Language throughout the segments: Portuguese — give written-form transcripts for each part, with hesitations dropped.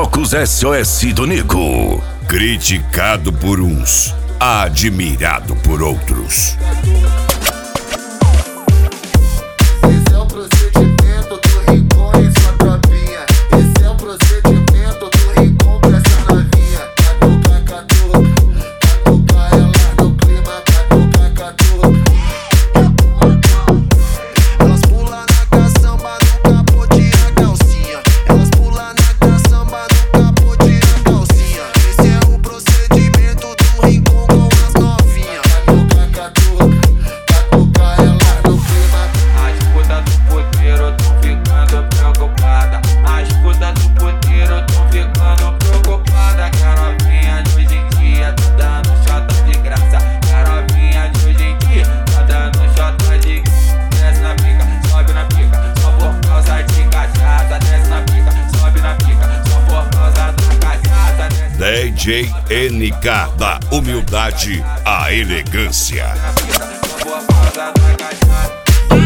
Focus SOS do Nico. Criticado por uns, admirado por outros. Esse é o procedimento do Rincon e sua tropinha. Esse é o procedimento do Rincon pra essa novinha. Catuca, catuca, catuca ela no clima. Catuca, catuca. Elas pulam na caçamba no capô de a calcinha. Elas pulam na caçamba no capô de a calcinha. Esse é o procedimento do Rincon com as novinhas. Catuca, catuca, catuca ela no clima. As putas do puteiro tão ficando preocupada. As putas do puteiro tão ficando preocupada. Que a novinha de hoje em dia tá dando chota de graça. Que a novinha de hoje em dia tá dando chota de graça. Desce na pica, sobe na pica, só por causa de cachaça. Desce na pica, sobe na pica, só por causa da cachaça. DJ NK, da humildade à elegância. Na pica, só por causa da cachaça.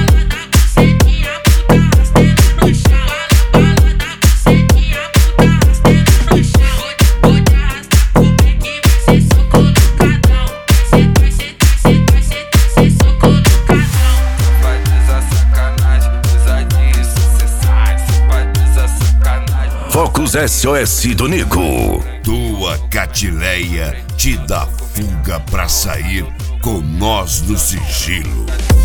Focus SOS do Nico. Tua Catileia te dá fuga pra sair com nós no sigilo.